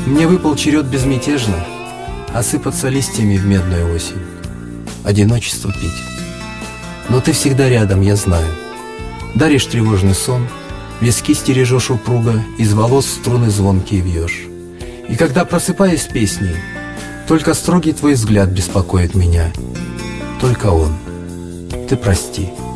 Мне выпал черед безмятежно осыпаться листьями в медную осень, одиночество пить. Но ты всегда рядом, я знаю. Даришь тревожный сон, виски стережешь упруго, из волос струны звонкие вьешь. И когда просыпаюсь песней, только строгий твой взгляд беспокоит меня. Только он. Ты прости.